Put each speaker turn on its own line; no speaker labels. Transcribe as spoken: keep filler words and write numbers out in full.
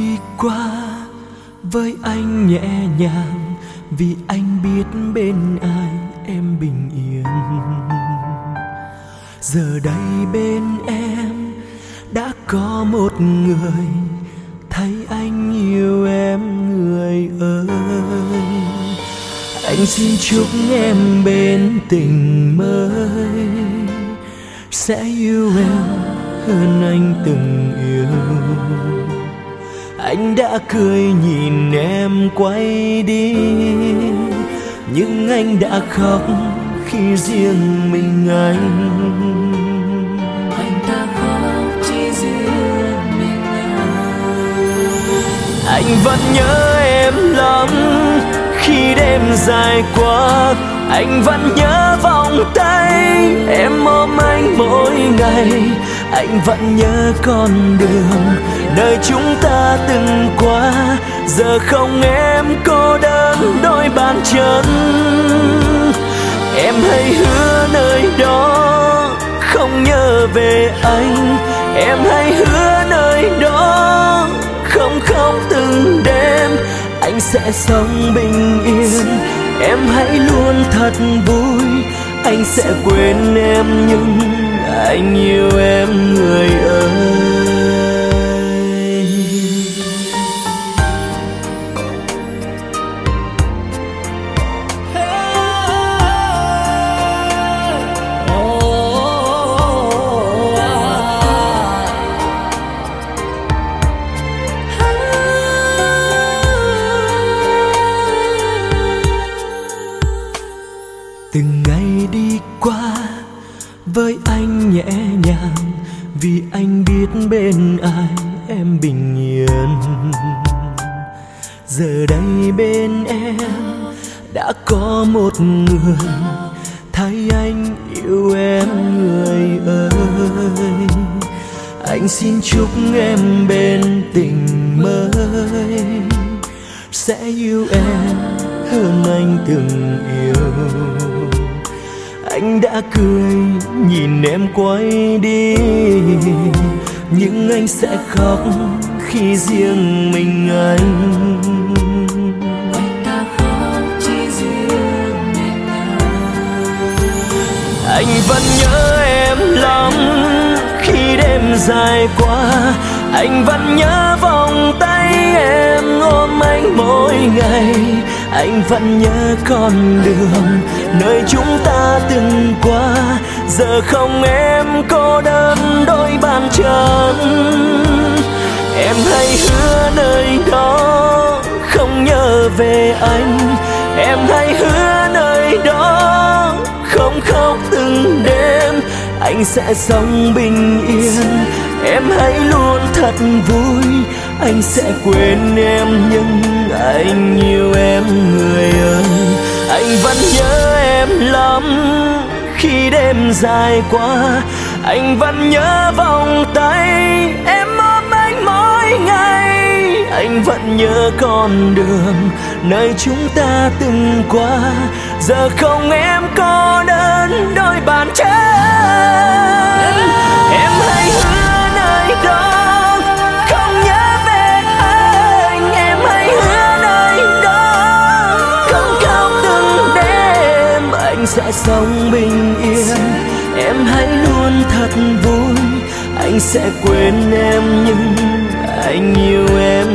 đi qua với anh nhẹ nhàng, vì anh biết bên ai em bình yên. Giờ đây bên em đã có một người, thấy anh yêu em người ơi. Anh xin chúc em bên tình mới sẽ yêu em hơn anh từng yêu. Anh đã cười nhìn em quay đi, nhưng anh đã khóc khi riêng mình anh.
Anh đã khóc chỉ riêng mình anh.
Anh vẫn nhớ em lắm khi đêm dài qua. Anh vẫn nhớ vòng tay em ôm anh mỗi ngày. Anh vẫn nhớ con đường nơi chúng ta từng qua. Giờ không em cô đơn đôi bàn chân. Em hãy hứa nơi đó không nhớ về anh. Em hãy hứa nơi đó không khóc từng đêm. Anh sẽ sống bình yên, em hãy luôn thật vui. Anh sẽ quên em nhưng anh yêu em người ơi. Từng ngày đi qua với anh nhẹ nhàng, vì anh biết bên ai em bình yên. Giờ đây bên em đã có một người, thấy anh yêu em người ơi. Anh xin chúc em bên tình mới sẽ yêu em hơn anh từng yêu. Anh đã cười nhìn em quay đi, nhưng anh sẽ khóc khi riêng mình anh.
Anh đã khóc chỉ riêng mình anh.
Anh vẫn nhớ em lắm khi đêm dài qua. Anh vẫn nhớ vòng tay em ôm anh mỗi ngày. Anh vẫn nhớ con đường nơi chúng ta từng qua. Giờ không em cô đơn đôi bàn chân. Em hãy hứa nơi đó không nhớ về anh. Em hãy hứa nơi đó không khóc từng đêm. Anh sẽ sống bình yên, em hãy luôn thật vui. Anh sẽ quên em nhưng anh yêu em người ơi. Anh vẫn nhớ em lắm khi đêm dài qua. Anh vẫn nhớ vòng tay em ôm anh mỗi ngày. Anh vẫn nhớ con đường nơi chúng ta từng qua. Giờ không em cô đơn đôi bàn chân. Em hãy hứa nơi đó không nhớ về anh. Em hãy hứa nơi đó không khóc từng đêm. Anh sẽ sống bình yên, em hãy luôn thật vui. Anh sẽ quên em nhưng anh yêu em